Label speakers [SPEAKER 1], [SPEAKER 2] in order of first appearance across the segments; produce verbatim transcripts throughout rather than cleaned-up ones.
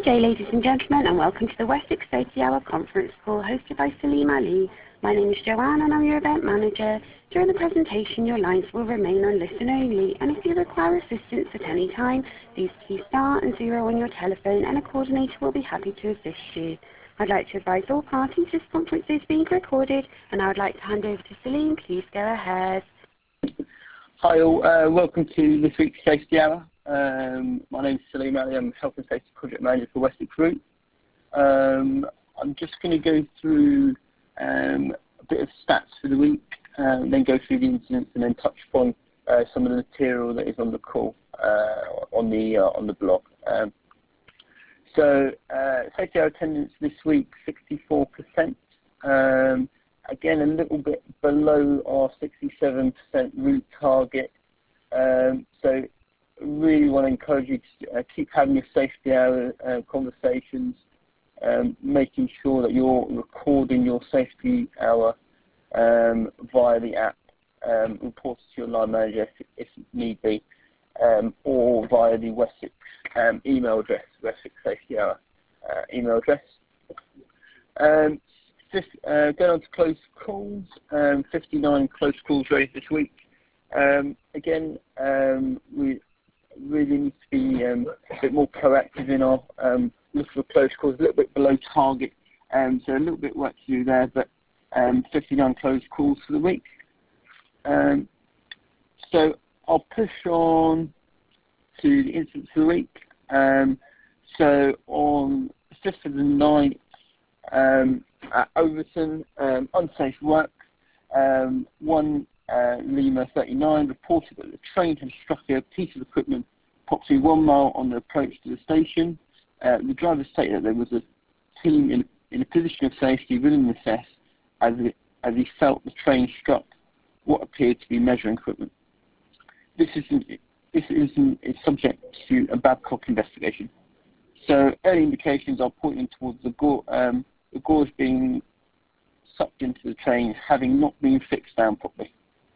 [SPEAKER 1] day, ladies and gentlemen, and welcome to the Wessex Safety Hour conference call hosted by Salim Ali. My name is Joanne and I'm your event manager. During the presentation, your lines will remain on listen only, and if you require assistance at any time, please key star and zero on your telephone and a coordinator will be happy to assist you. I'd like to advise all parties this conference is being recorded, and I would like to hand over to Salim. Please go ahead.
[SPEAKER 2] Hi all, uh, welcome to this week's Safety Hour. Um, my name is Salim Ali, I'm Health and Safety Project Manager for Wessex Group. Um, I'm just going to go through um, a bit of stats for the week, uh, then go through the incidents and then touch upon uh, some of the material that is on the call, uh, on the uh, on the blog. Um, so, uh, Safety Hour attendance this week, sixty-four percent. Um, again, a little bit below our sixty-seven percent route target. Um, so, really want to encourage you to uh, keep having your safety hour uh, conversations, um, making sure that you're recording your safety hour um, via the app, um, report it to your line manager if, if need be, um, or via the Wessex um, email address, Wessex Safety Hour uh, email address. Um, just, uh, going on to close calls, um, fifty-nine close calls raised this week. Um, again, um, we really need to be um, a bit more proactive in our um, look for close calls, a little bit below target, um, so a little bit work to do there, but um, fifty-nine close calls for the week. Um, so I'll push on to the incidents for the week. Um, so on the fifth of the ninth, um, at Overton, um, unsafe work, um, one Uh, Lima thirty-nine reported that the train had struck a piece of equipment approximately one mile on the approach to the station. Uh, the driver stated that there was a team in, in a position of safety within the C E S as, it, as he felt the train struck what appeared to be measuring equipment. This isn't, this isn't is subject to a Babcock investigation. So early indications are pointing towards the, gore, um, the gauge being sucked into the train having not been fixed down properly.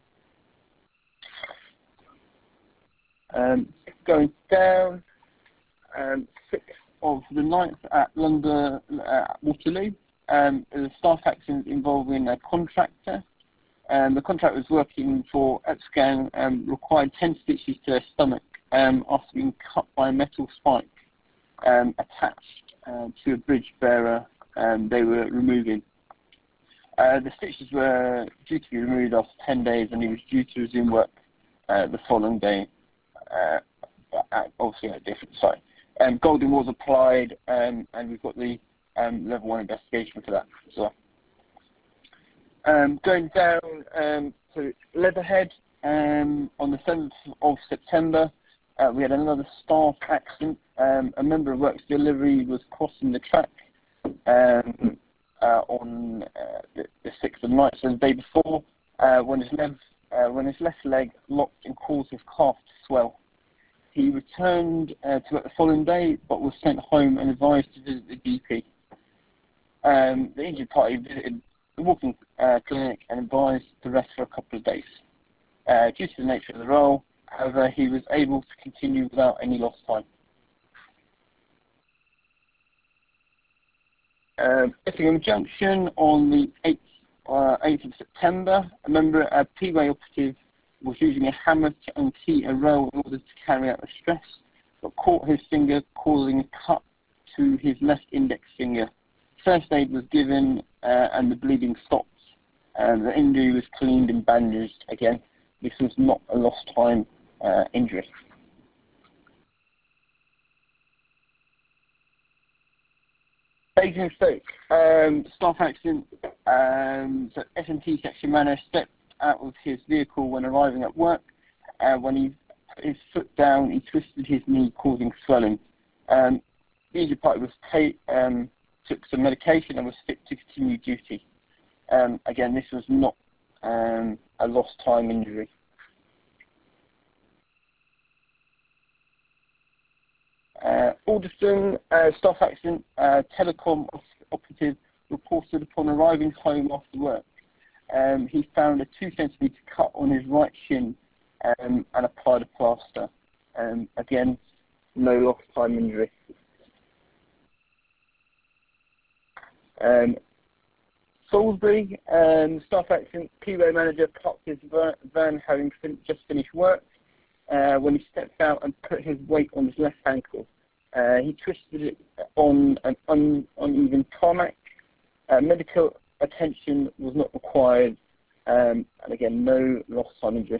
[SPEAKER 2] Um, going down, um, sixth of the ninth at London, uh, Waterloo, um, there's a staff accident involving a contractor. Um, the contractor was working for Epscan and um, required ten stitches to their stomach um, after being cut by a metal spike um, attached uh, to a bridge bearer um, they were removing. Uh, the stitches were due to be removed after ten days and he was due to resume work uh, the following day. Uh, at, obviously at a different site. Um, Golding was applied, um, and we've got the um, level one investigation for that as well. Um, going down um, to Leatherhead, um, on the seventh of September, uh, we had another staff accident. Um, a member of Works Delivery was crossing the track um, uh, on uh, the, the sixth of the night, so the day before, uh, when his left Uh, when his left leg locked and caused his calf to swell. He returned uh, to work the following day, but was sent home and advised to visit the G P. Um, the injured party visited the walking uh, clinic and advised to rest for a couple of days. Uh, due to the nature of the role, however, he was able to continue without any lost time. Uh, Effingham Junction on the eighth Uh, eighth of September, a member a P-way operative was using a hammer to unkey a rail in order to carry out the stress, but caught his finger, causing a cut to his left index finger. First aid was given uh, and the bleeding stopped. Uh, the injury was cleaned and bandaged. Again, this was not a lost time uh, injury. Basingstoke, um, staff accident. Um, so S and T section manager stepped out of his vehicle when arriving at work. Uh, when he put his foot down, he twisted his knee, causing swelling. Um, the injured party was take, um, took some medication and was fit to continue duty. Um, again, this was not um, a lost time injury. Uh, Alderson, uh, staff accident, uh, telecom operative reported upon arriving home after work. Um, he found a two centimetre cut on his right shin um, and applied a plaster. Um, again, no lost time injury. Um, Salisbury, um, staff accident, P-Way manager parked his van having fin just finished work uh, when he stepped out and put his weight on his left ankle. Uh, he twisted it on an un uneven tarmac. Uh, medical attention was not required, um, and again, no loss on injury.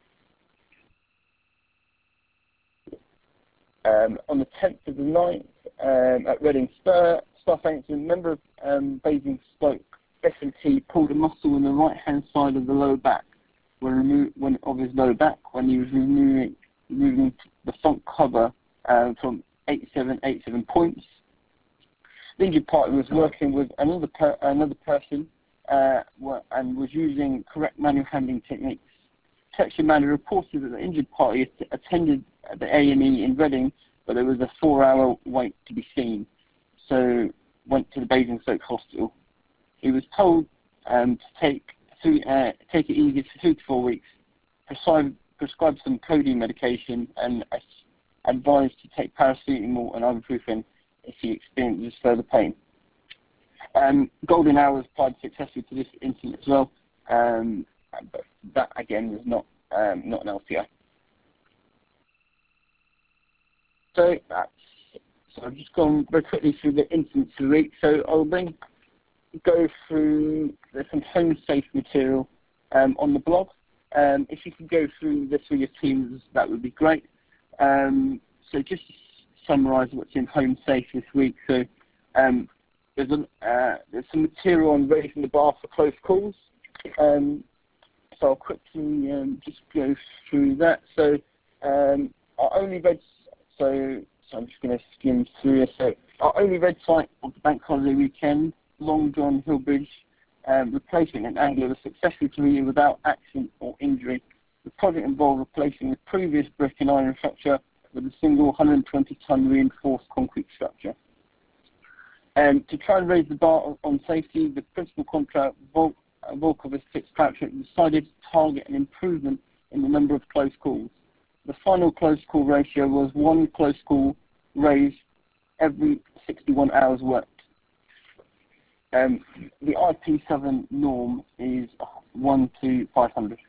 [SPEAKER 2] Um, on the tenth of the ninth, um, at Reading Spur, staff accident, member of um, Basing Stoke S and T pulled a muscle in the right-hand side of the lower back when, remo when of his lower back when he was removing, removing the front cover um, from eighty-seven eighty-seven points. The injured party was working with another per another person uh, and was using correct manual handling techniques. Protection manager reported that the injured party attended the A and E in Reading, but there was a four-hour wait to be seen, so went to the Basingstoke Hospital. He was told um, to take three, uh, take it easy for three to four weeks, prescribed, prescribed some codeine medication, and uh, advised to take paracetamol and ibuprofen if he experiences further pain. Um, golden hour was applied successfully to this incident as well, um, but that again was not um, not an L C I. So that's so I've just gone very quickly through the incidents of the week. So I'll then go through there's some home safe material um, on the blog. Um, if you could go through this with your teams, that would be great. Um, so just to summarise what's in home safe this week. So um, there's, a, uh, there's some material on raising the bar for close calls. Um, so I'll quickly um, just go through that. So um, our only red, so, so I'm just going to skim through it. So our only red site of the bank holiday weekend, Long John Hill Bridge um, replacement and angler was successfully completed without accident or injury. The project involved replacing the previous brick and iron structure with a single one hundred twenty ton reinforced concrete structure. Um, to try and raise the bar on safety, the principal contractor, Vol uh, Volkovich Fitzpatrick, decided to target an improvement in the number of close calls. The final close call ratio was one close call raised every sixty-one hours worked. Um, the I P seven norm is one to five hundred.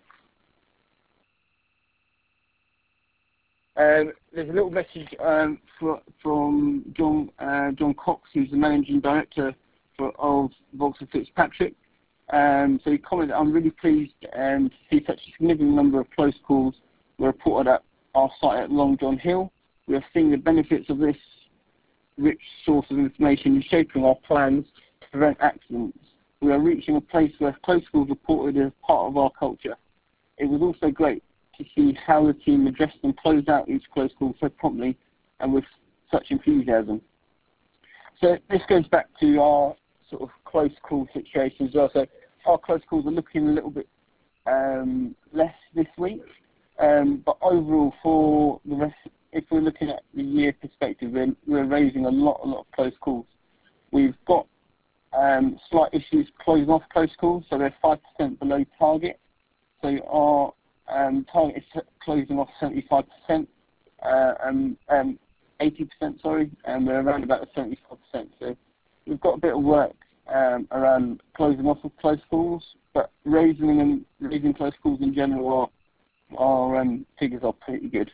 [SPEAKER 2] Um, there's a little message um, for, from John uh, John Cox, who's the managing director for, of Volkswagen Fitzpatrick. Um, so he commented, "I'm really pleased um, to see such a significant number of close calls were reported at our site at Long John Hill. We are seeing the benefits of this rich source of information in shaping our plans to prevent accidents. We are reaching a place where close calls reported as part of our culture. It was also great to see how the team addressed and closed out each close call so promptly and with such enthusiasm." So this goes back to our sort of close call situation as well. So our close calls are looking a little bit um, less this week, um, but overall for the rest, if we're looking at the year perspective, we're, we're raising a lot, a lot of close calls. We've got um, slight issues closing off close calls, so they're five percent below target. So our um, target is closing off seventy-five percent, uh, and um, eighty percent, sorry, and we're around about the seventy-five percent. So we've got a bit of work um, around closing off of close calls, but raising and raising close calls in general, our, our um, figures are pretty good.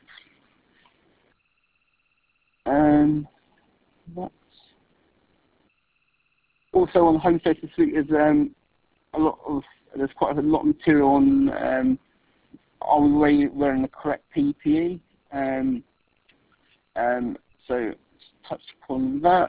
[SPEAKER 2] Um, that's also on home safe this week is um, a lot of there's quite a lot of material on um, are we wearing the correct P P E? Um, um, so touch upon that.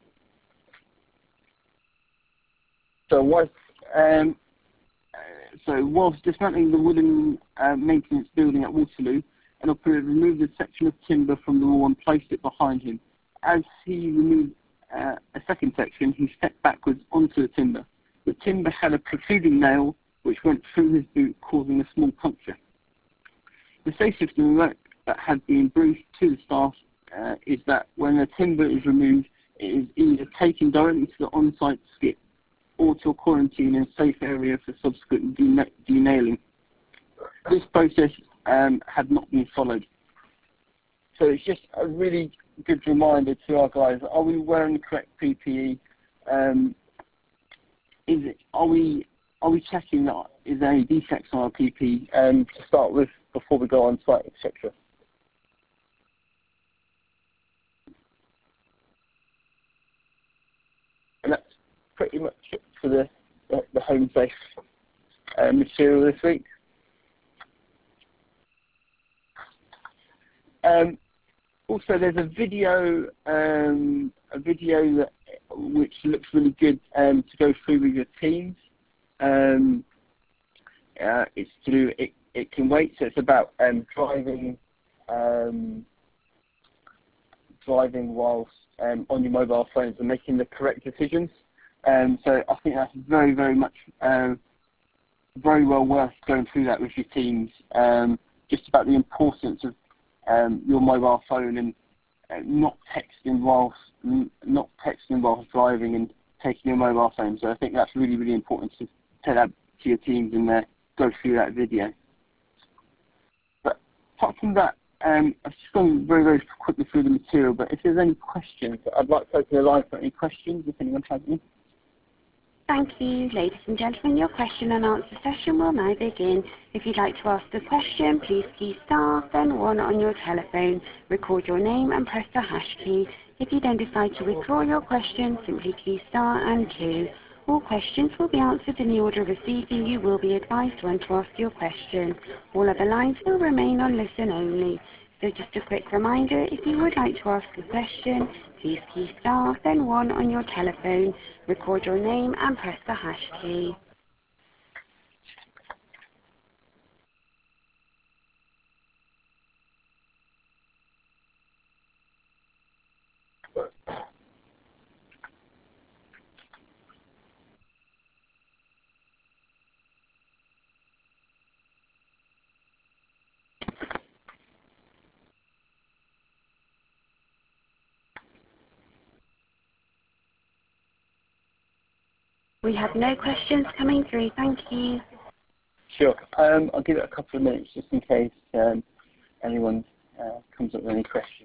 [SPEAKER 2] So whilst um, so whilst dismantling the wooden uh, maintenance building at Waterloo, an operator removed a section of timber from the wall and placed it behind him. As he removed uh, a second section, he stepped backwards onto the timber. The timber had a protruding nail which went through his boot, causing a small puncture. The safe system that had been briefed to the staff uh, is that when the timber is removed, it is either taken directly to the on-site skip or to a quarantine in a safe area for subsequent denailing. This process um, had not been followed. So it's just a really good reminder to our guys, are we wearing the correct P P E? Um, is it, are we are we checking that is there any defects on our P P um, to start with before we go on site, et cetera? And that's pretty much it for the the, the home safe uh, material this week. Um, also, there's a video, um, a video that, which looks really good um, to go through with your teams. Um, uh, it's to do it. It can wait. So it's about um, driving, um, driving whilst um, on your mobile phones and making the correct decisions. Um, so I think that's very, very much, uh, very well worth going through that with your teams. Um, just about the importance of um, your mobile phone and uh, not texting whilst not texting whilst driving and taking your mobile phone. So I think that's really, really important to tell that to your teams and uh, go through that video. But apart from that, um, I've just gone very, very quickly through the material. But if there's any questions, I'd like to open the line for any questions if anyone has any.
[SPEAKER 1] Thank you. Ladies and gentlemen, your question and answer session will now begin. If you'd like to ask a question, please key star, then one on your telephone. Record your name and press the hash key. If you then decide to withdraw your question, simply key star and two. All questions will be answered in the order received and you will be advised when to ask your question. All other lines will remain on listen only. So just a quick reminder, if you would like to ask a question, please key star, then one on your telephone, record your name and press the hash key. We have no questions coming through, thank you.
[SPEAKER 2] Sure. Um, I'll give it a couple of minutes just in case um, anyone uh, comes up with any questions.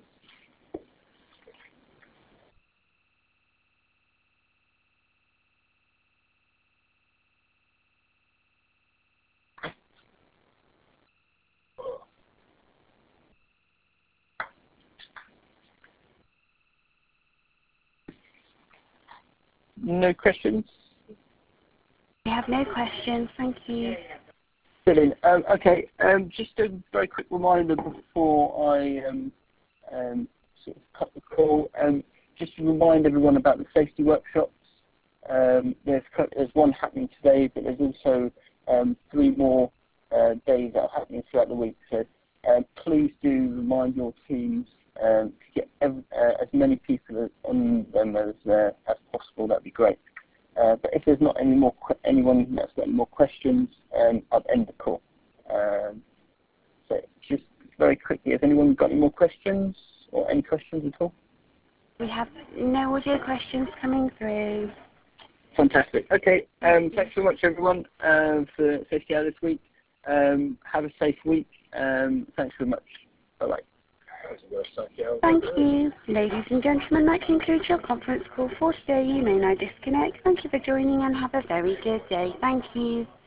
[SPEAKER 2] No questions?
[SPEAKER 1] We have no questions, thank you.
[SPEAKER 2] Brilliant. Um, okay, um, just a very quick reminder before I um, um, sort of cut the call. Um, just to remind everyone about the safety workshops. Um, there's, there's one happening today, but there's also um, three more uh, days that are happening throughout the week. So uh, please do remind your teams um, to get ev uh, as many people on them as, uh, as possible. That'd be great. Uh, but if there's not any more anyone that's got any more questions, um, I'll end the call. Um, so just very quickly, has anyone got any more questions or any questions at all?
[SPEAKER 1] We have no audio questions coming through.
[SPEAKER 2] Fantastic. Okay. Um, thanks so much, everyone, um, for Safety Hour this week. Um, have a safe week. Um, thanks very much. Bye-bye.
[SPEAKER 1] Thank you. Ladies and gentlemen, that concludes your conference call for today. You may now disconnect. Thank you for joining and have a very good day. Thank you.